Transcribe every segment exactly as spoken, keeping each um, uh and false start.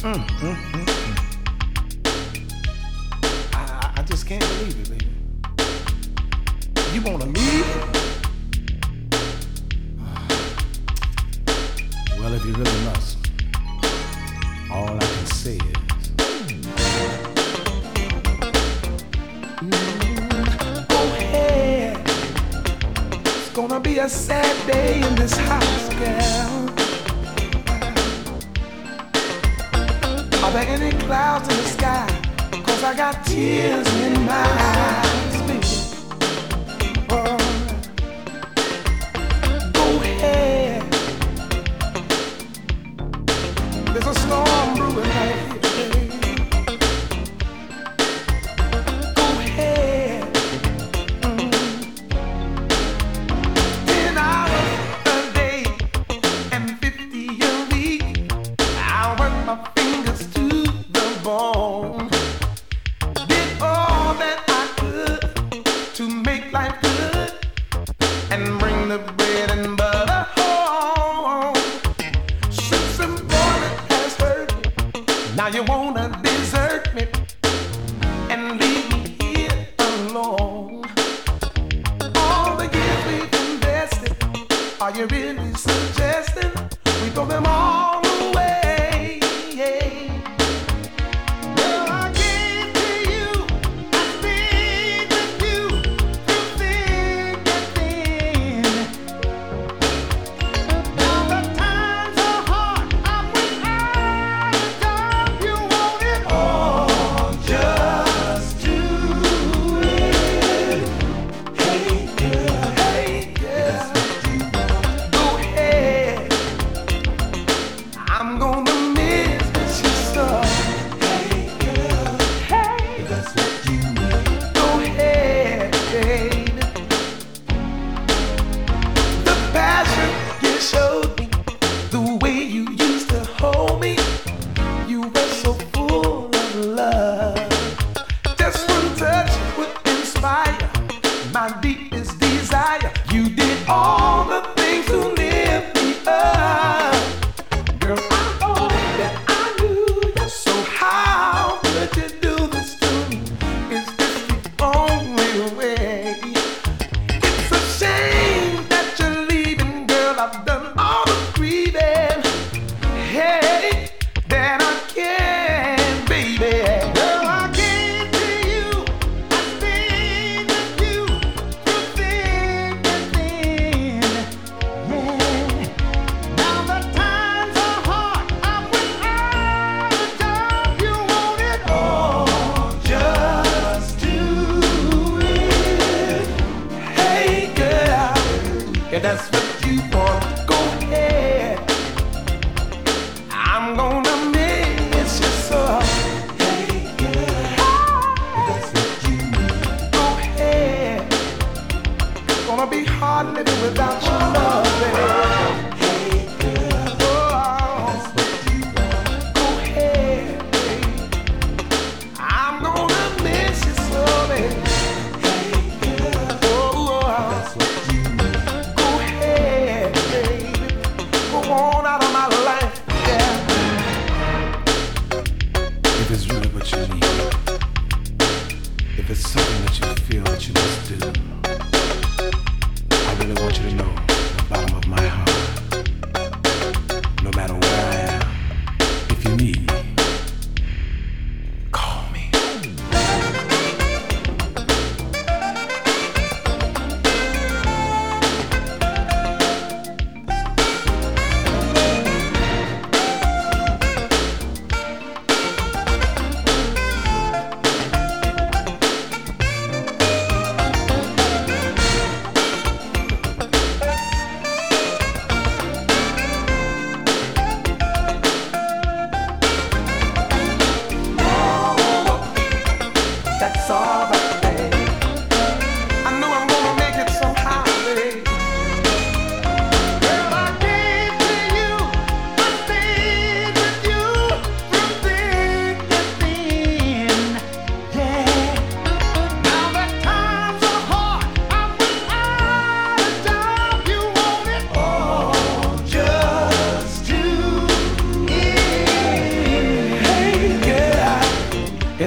Mm, mm, mm, mm. I, I just can't believe it, baby. You wanna leave? Well, if you really must, all I can say is, mm, go ahead. It's gonna be a sad day in this house, girl. Are there any clouds in the sky? Cause I got tears in my eyes, baby. Oh, go ahead. There's a storm brewing right here, baby. Go ahead. Mm. Ten hours a day and fifty a week. I'll work my fingers to the bone. Did all that I could to make life good and bring the bread and butter home. Since employment has hurt me, now you wanna desert me and leave me here alone. All the years we've invested, are you really suggesting we throw them all away? Well, I gave to you, I stayed with you through thick and thin. Now the times are hard, I'm without a job. You want it all just to live. Hey girl, hey girl, go ahead.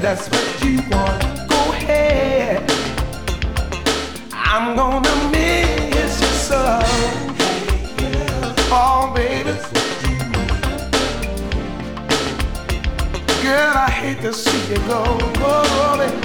that's what you want, go ahead. I'm gonna miss you so. Oh, baby. Girl, I hate to see you go. Oh, baby.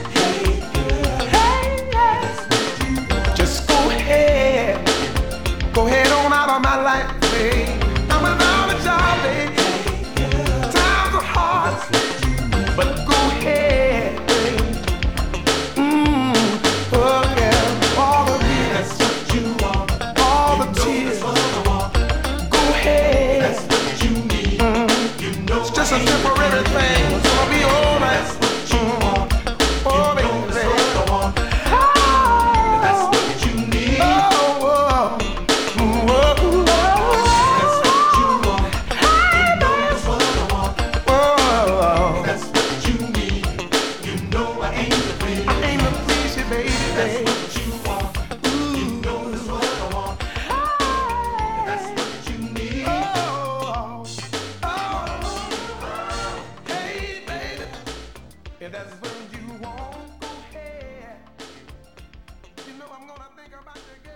Just go ahead. Go ahead on out of my life, babe. I'm without a job, babe. Times are hard, but go ahead, babe. Mm, oh yeah, all the beats, that's what you want. All the tears, go ahead. That's what you need. Mm, you know it's just a temporary thing. It's gonna be alright. That's what you want. Oh, baby, that's what I want. That's what you need. Oh, oh. If that's what you want, go ahead. You know I'm gonna think about you again.